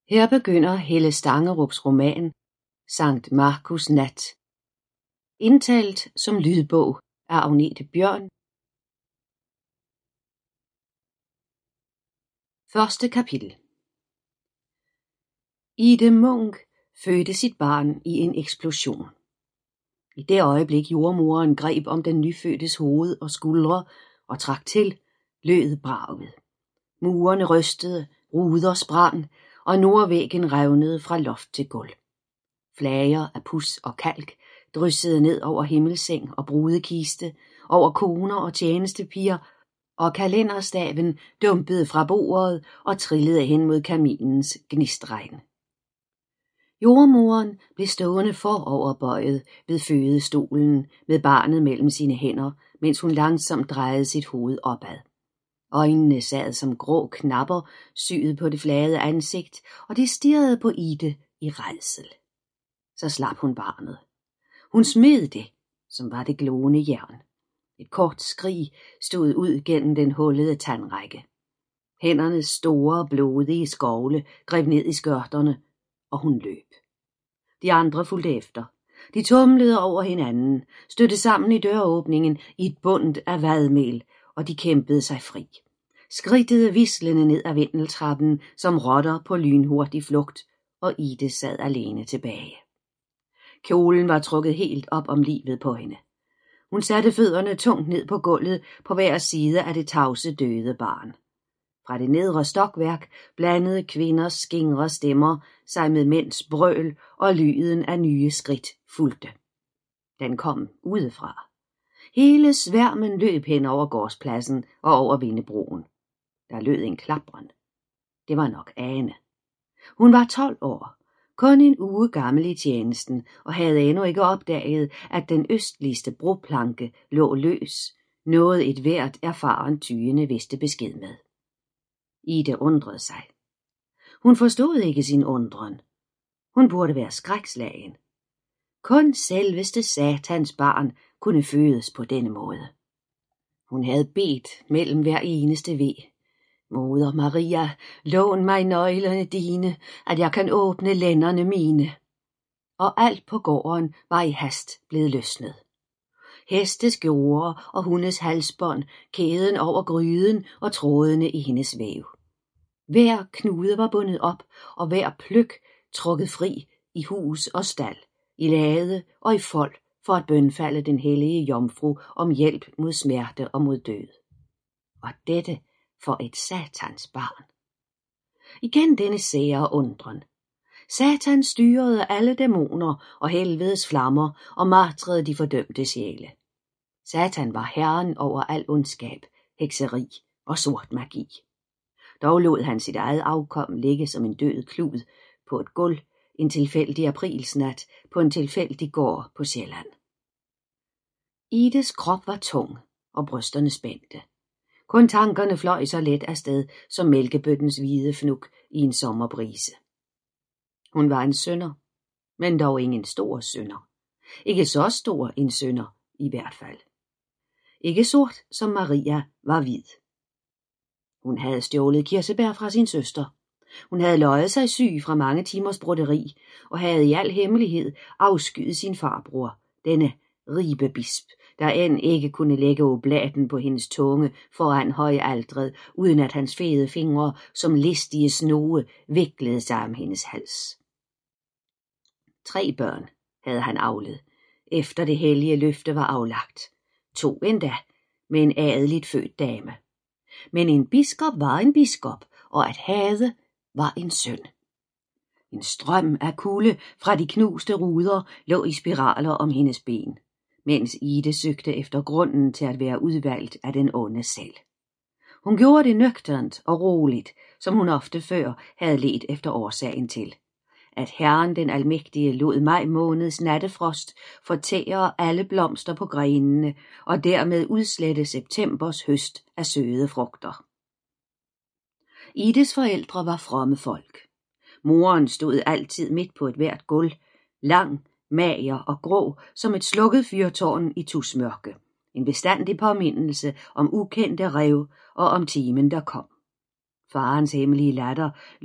Her begynder Helle Stangerups roman Sankt Markus Nat, indtalt som lydbog af Agnete Bjørn. Første kapitel. Ide Munk fødte sit barn i en eksplosion. I det øjeblik jordmoderen greb om den nyfødtes hoved og skuldre og trak til, lød braget. Murene rystede, ruder sprang, og nordvæggen revnede fra loft til gulv. Flager af pus og kalk dryssede ned over himmelseng og brudekiste, over koner og tjenestepiger, og kalenderstaven dumpede fra bordet og trillede hen mod kaminens gnistregn. Jordmoderen blev stående foroverbøjet ved fødestolen med barnet mellem sine hænder, mens hun langsomt drejede sit hoved opad. Øjnene sad som grå knapper syet på det flade ansigt, og de stirrede på Ide i rædsel. Så slap hun barnet. Hun smed det, som var det glående jern. Et kort skrig stod ud gennem den hullede tandrække. Hændernes store, blodige skovle greb ned i skørterne, og hun løb. De andre fulgte efter. De tumlede over hinanden, stødte sammen i døråbningen i et bundt af vadmel, og de kæmpede sig fri. Skridtede vislende ned ad vindeltrappen som rotter på lynhurtig flugt, og Ide sad alene tilbage. Kjolen var trukket helt op om livet på hende. Hun satte fødderne tungt ned på gulvet på hver side af det tavse døde barn. Fra det nedre stokværk blandede kvinders skingre stemmer sig med mænds brøl, og lyden af nye skridt fulgte. Den kom udefra. Hele sværmen løb hen over gårdspladsen og over Vindebroen. Der lød en klapren. Det var nok Ane. Hun var 12 år, kun en uge gammel i tjenesten, og havde endnu ikke opdaget, at den østligste broplanke lå løs, noget et hvert erfaren tyende vidste besked med. Ide undrede sig. Hun forstod ikke sin undren. Hun burde være skrækslagen. Kun selveste satans barn kunne fødes på denne måde. Hun havde bedt mellem hver eneste ve. Moder Maria, lån mig nøglerne dine, at jeg kan åbne lænderne mine. Og alt på gården var i hast blevet løsnet. Hestes gjorde og hundes halsbånd, kæden over gryden og trådene i hendes væv. Hver knude var bundet op, og hver pløk trukket fri i hus og stald, i lade og i fold, for at bønfalde den hellige jomfru om hjælp mod smerte og mod død. Og dette for et satans barn. Igen denne sære undren. Satan styrede alle dæmoner og helvedes flammer og martrede de fordømte sjæle. Satan var herren over al ondskab, hekseri og sort magi. Dog lod han sit eget afkom ligge som en død klud på et gulv en tilfældig aprilsnat på en tilfældig gård på Sjælland. Ides krop var tung og brysterne spændte. Kun tankerne fløj så let afsted som mælkebøttens hvide fnug i en sommerbrise. Hun var en synder, men dog ingen stor synder. Ikke så stor en synder i hvert fald. Ikke sort som Maria var hvid. Hun havde stjålet kirsebær fra sin søster. Hun havde løjet sig syg fra mange timers broderi, og havde i al hemmelighed afskyet sin farbror, denne ribebisp, der end ikke kunne lægge oblaten på hendes tunge foran højaltret, uden at hans fede fingre som listige snoge viklede sig om hendes hals. 3 børn havde han avlet, efter det hellige løfte var aflagt. 2 endda, med en adeligt født dame. Men en biskop var en biskop, og at hade var en synd. En strøm af kulde fra de knuste ruder lå i spiraler om hendes ben, mens Ide søgte efter grunden til at være udvalgt af den onde selv. Hun gjorde det nøgternt og roligt, som hun ofte før havde ledt efter årsagen til. At Herren den almægtige lod maj måneds nattefrost fortære alle blomster på grenene og dermed udslette septembers høst af søde frugter. Ides forældre var fromme folk. Moren stod altid midt på et hvert gulv, lang, mager og grå som et slukket fyrtårn i tusmørke. En bestandig påmindelse om ukendte rev og om timen der kom. Farens hemmelige latter